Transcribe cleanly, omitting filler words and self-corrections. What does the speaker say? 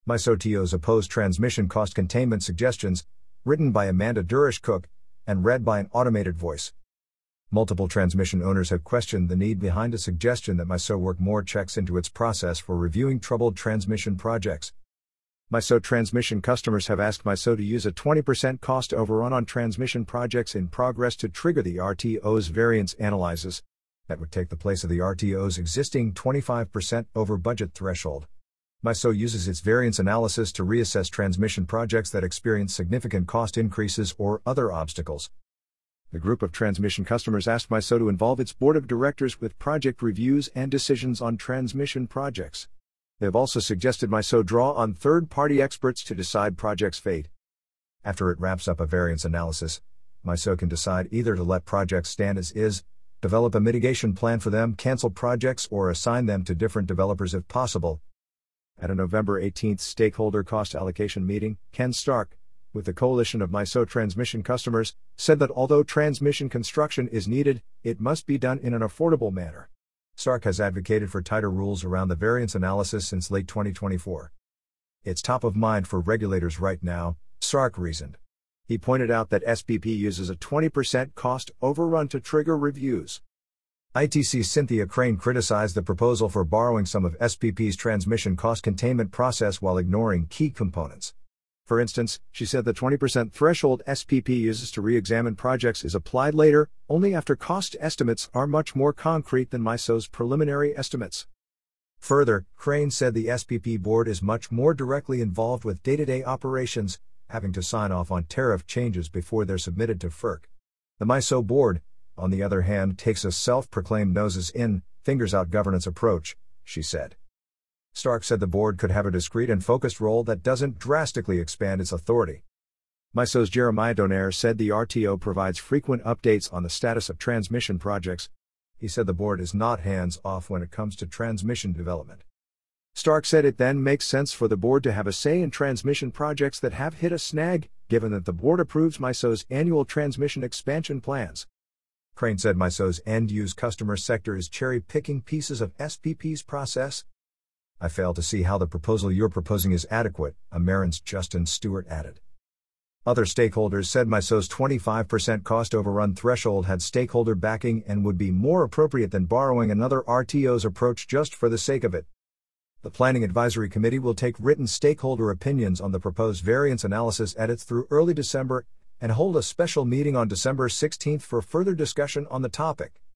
MISO-TOs oppose transmission cost containment suggestions, written by Amanda Durish-Cook, and read by an automated voice. Multiple transmission owners have questioned the need behind a suggestion that MISO work more checks into its process for reviewing troubled transmission projects. MISO transmission customers have asked MISO to use a 20% cost overrun on transmission projects in progress to trigger the RTO's variance analysis. That would take the place of the RTO's existing 25% over budget threshold. MISO uses its variance analysis to reassess transmission projects that experience significant cost increases or other obstacles. The group of transmission customers asked MISO to involve its board of directors with project reviews and decisions on transmission projects. They have also suggested MISO draw on third-party experts to decide projects' fate. After it wraps up a variance analysis, MISO can decide either to let projects stand as is, develop a mitigation plan for them, cancel projects, or assign them to different developers if possible. At a November 18 stakeholder cost allocation meeting, Ken Stark, with the coalition of MISO transmission customers, said that although transmission construction is needed, it must be done in an affordable manner. Stark has advocated for tighter rules around the variance analysis since late 2024. It's top of mind for regulators right now, Stark reasoned. He pointed out that SPP uses a 20% cost overrun to trigger reviews. ITC's Cynthia Crane criticized the proposal for borrowing some of SPP's transmission cost containment process while ignoring key components. For instance, she said the 20% threshold SPP uses to re-examine projects is applied later, only after cost estimates are much more concrete than MISO's preliminary estimates. Further, Crane said the SPP board is much more directly involved with day-to-day operations, having to sign off on tariff changes before they're submitted to FERC. The MISO board, on the other hand, takes a self-proclaimed noses-in, fingers-out governance approach, she said. Stark said the board could have a discrete and focused role that doesn't drastically expand its authority. MISO's Jeremiah Donaire said the RTO provides frequent updates on the status of transmission projects. He said the board is not hands-off when it comes to transmission development. Stark said it then makes sense for the board to have a say in transmission projects that have hit a snag, given that the board approves MISO's annual transmission expansion plans. Crane said MISO's end-use customer sector is cherry-picking pieces of SPP's process. I fail to see how the proposal you're proposing is adequate, Amerin's Justin Stewart added. Other stakeholders said MISO's 25% cost overrun threshold had stakeholder backing and would be more appropriate than borrowing another RTO's approach just for the sake of it. The Planning Advisory Committee will take written stakeholder opinions on the proposed variance analysis edits through early December and hold a special meeting on December 16 for further discussion on the topic.